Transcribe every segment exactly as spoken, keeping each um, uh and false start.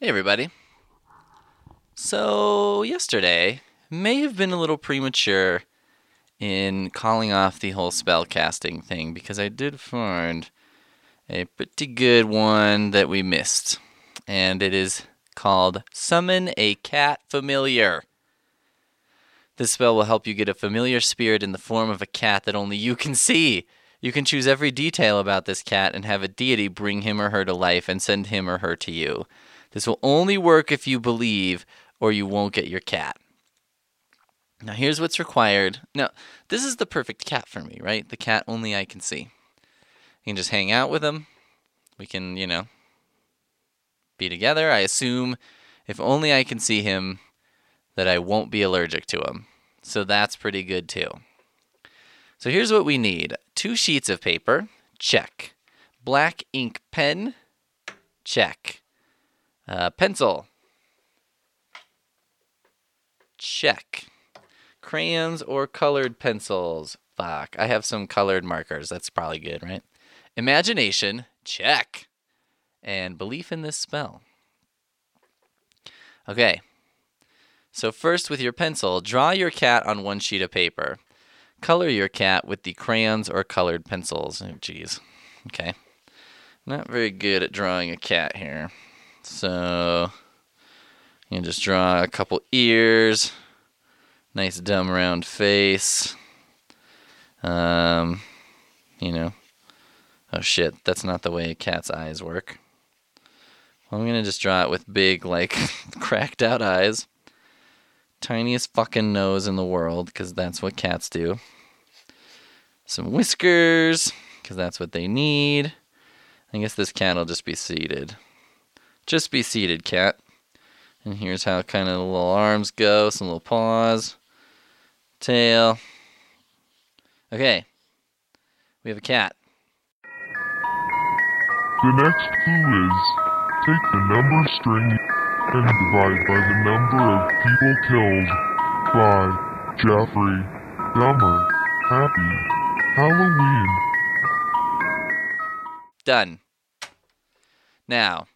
Hey everybody. So, yesterday may have been a little premature in calling off the whole spell casting thing because I did find a pretty good one that we missed. And it is called Summon a Cat Familiar. This spell will help you get a familiar spirit in the form of a cat that only you can see. You can choose every detail about this cat and have a deity bring him or her to life and send him or her to you. This will only work if you believe, or you won't get your cat. Now, here's what's required. Now, this is the perfect cat for me, right? The cat only I can see. You can just hang out with him. We can, you know, be together. I assume if only I can see him, that I won't be allergic to him. So that's pretty good, too. So here's what we need. Two sheets of paper. Check. Black ink pen. Check. Uh, pencil. Check. Crayons or colored pencils. Fuck. I have some colored markers. That's probably good, right? Imagination. Check. And belief in this spell. Okay. So first, with your pencil, draw your cat on one sheet of paper. Color your cat with the crayons or colored pencils. Oh, geez. Okay. Not very good at drawing a cat here. So, you can just draw a couple ears. Nice dumb round face. Um, you know. Oh shit, that's not the way a cat's eyes work. Well, I'm gonna just draw it with big, like, cracked out eyes. Tiniest fucking nose in the world, because that's what cats do. Some whiskers, because that's what they need. I guess this cat will just be seated. Just be seated, cat. And here's how kind of the little arms go, some little paws, tail. Okay, we have a cat. The next clue is, take the number string and divide by the number of people killed by Jeffrey Dahmer. Happy Halloween. Done. Now,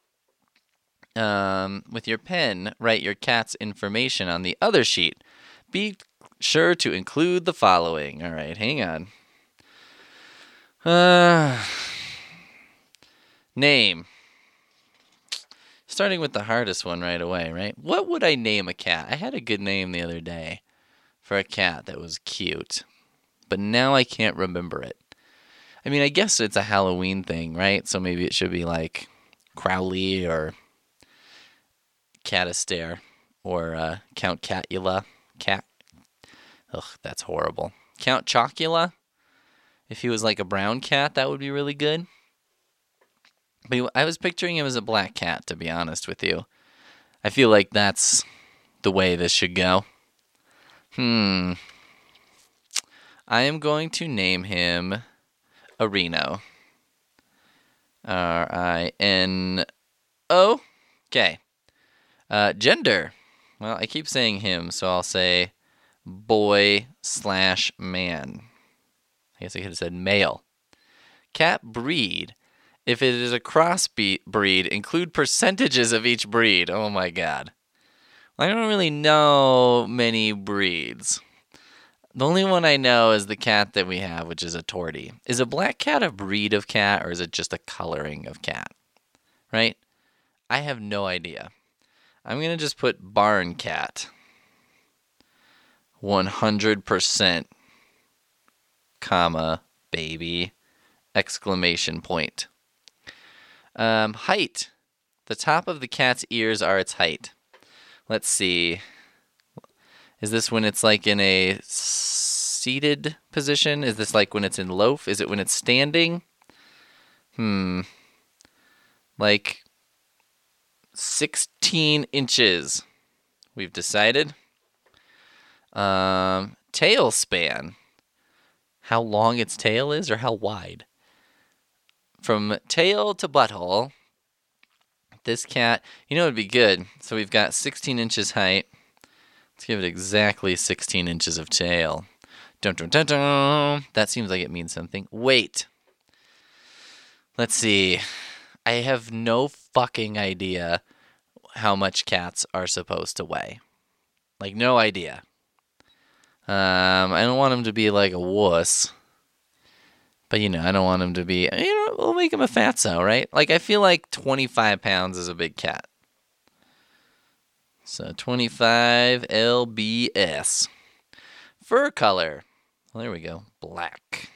um, with your pen, write your cat's information on the other sheet. Be sure to include the following. All right, hang on. Uh, name. Starting with the hardest one right away, right? What would I name a cat? I had a good name the other day for a cat that was cute, but now I can't remember it. I mean, I guess it's a Halloween thing, right? So maybe it should be like Crowley or Catastair or uh, Count Catula. Cat. Ugh, that's horrible. Count Chocula. If he was like a brown cat, that would be really good. But I was picturing him as a black cat, to be honest with you. I feel like that's the way this should go. Hmm. I am going to name him Rino. R I N O. Okay. Uh, gender. Well, I keep saying him, so I'll say boy slash man. I guess I could have said male. Cat breed. If it is a cross breed, include percentages of each breed. Oh my god. I don't really know many breeds. The only one I know is the cat that we have, which is a tortie. Is a black cat a breed of cat, or is it just a coloring of cat? Right? I have no idea. I'm going to just put barn cat. one hundred percent, comma, baby, exclamation point. Um, height. The top of the cat's ears are its height. Let's see. Is this when it's like in a seated position? Is this like when it's in loaf? Is it when it's standing? Hmm. Like sixteen inches. We've decided. Um, tail span. How long its tail is or how wide? From tail to butthole, this cat, you know, it would be good. So we've got sixteen inches height. Let's give it exactly sixteen inches of tail. Dun, dun, dun, dun. That seems like it means something. Weight. Let's see. I have no fucking idea how much cats are supposed to weigh. Like, no idea. Um, I don't want him to be like a wuss. But, you know, I don't want him to be, you know, we'll make him a fatso, right? Like, I feel like twenty-five pounds is a big cat. So, twenty-five L B S. Fur color. Well, there we go. Black.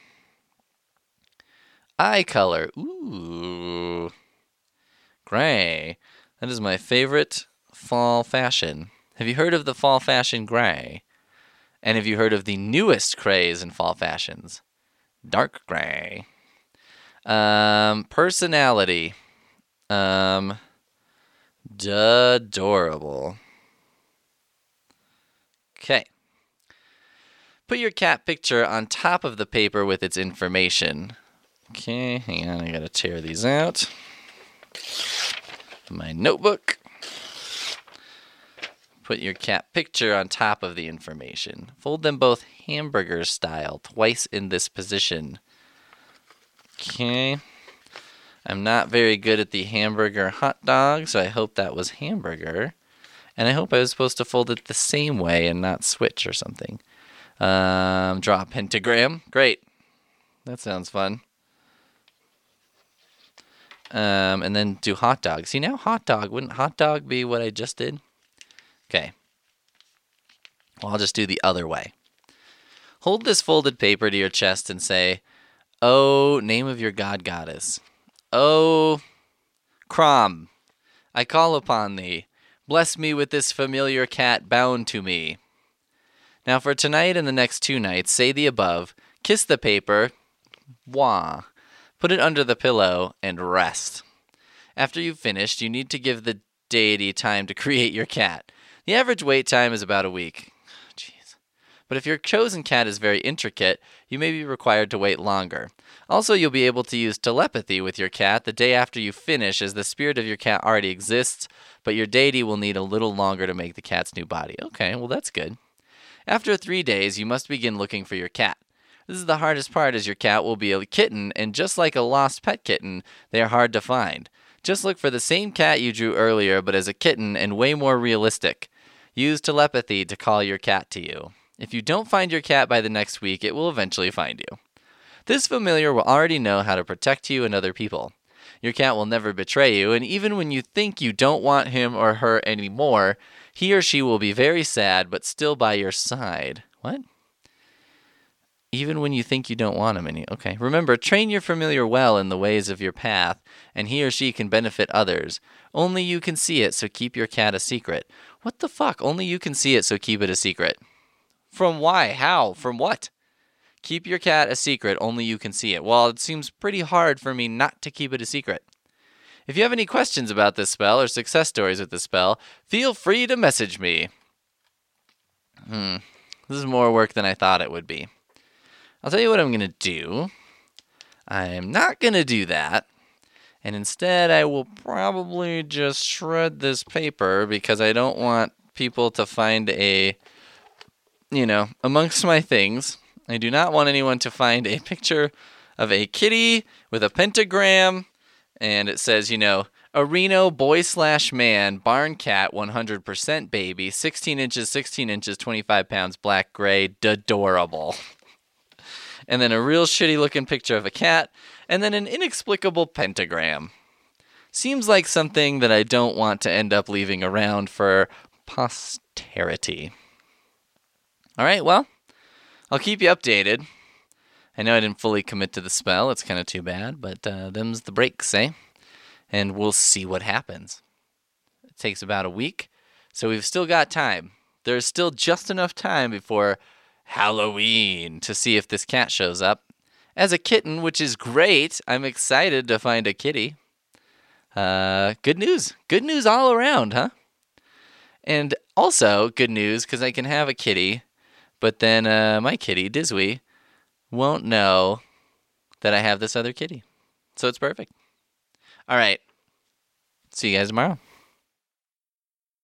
Eye color. Ooh. Gray. That is my favorite fall fashion. Have you heard of the fall fashion gray? And have you heard of the newest craze in fall fashions? Dark gray. Um, personality. Um, adorable. Okay. Put your cat picture on top of the paper with its information. Okay, hang on, I gotta tear these out. My notebook. Put your cat picture on top of the information. Fold them both hamburger style, twice in this position. Okay. I'm not very good at the hamburger hot dog, so I hope that was hamburger. And I hope I was supposed to fold it the same way and not switch or something. Um, draw a pentagram. Great. That sounds fun. Um, and then do hot dog. See, now hot dog. Wouldn't hot dog be what I just did? Okay. Well, I'll just do the other way. Hold this folded paper to your chest and say, "Oh, name of your god goddess. Oh, Crom, I call upon thee. Bless me with this familiar cat bound to me." Now for tonight and the next two nights, say the above, kiss the paper, wah, put it under the pillow, and rest. After you've finished, you need to give the deity time to create your cat. The average wait time is about a week. Jeez. But if your chosen cat is very intricate, you may be required to wait longer. Also, you'll be able to use telepathy with your cat the day after you finish, as the spirit of your cat already exists, but your deity will need a little longer to make the cat's new body. Okay, well that's good. After three days, you must begin looking for your cat. This is the hardest part, as your cat will be a kitten, and just like a lost pet kitten, they are hard to find. Just look for the same cat you drew earlier, but as a kitten and way more realistic. Use telepathy to call your cat to you. If you don't find your cat by the next week, it will eventually find you. This familiar will already know how to protect you and other people. Your cat will never betray you, and even when you think you don't want him or her anymore, he or she will be very sad, but still by your side. What? Even when you think you don't want him any. Okay. Remember, train your familiar well in the ways of your path, and he or she can benefit others. Only you can see it, so keep your cat a secret. What the fuck? Only you can see it, so keep it a secret. From why? How? From what? Keep your cat a secret, only you can see it. Well, it seems pretty hard for me not to keep it a secret. If you have any questions about this spell or success stories with this spell, feel free to message me. Hmm. This is more work than I thought it would be. I'll tell you what I'm going to do. I'm not going to do that. And instead, I will probably just shred this paper because I don't want people to find a, you know, amongst my things. I do not want anyone to find a picture of a kitty with a pentagram, and it says, you know, a Reno boy slash man, barn cat, one hundred percent baby, sixteen inches, sixteen inches, twenty-five pounds, black gray, adorable. And then a real shitty looking picture of a cat, and then an inexplicable pentagram. Seems like something that I don't want to end up leaving around for posterity. All right, well, I'll keep you updated. I know I didn't fully commit to the spell. It's kind of too bad, but uh, them's the breaks, eh? And we'll see what happens. It takes about a week, so we've still got time. There's still just enough time before Halloween to see if this cat shows up. As a kitten, which is great. I'm excited to find a kitty. Uh, good news. Good news all around, huh? And also, good news, because I can have a kitty, but then uh, my kitty, Dizwy, won't know that I have this other kitty. So it's perfect. All right. See you guys tomorrow.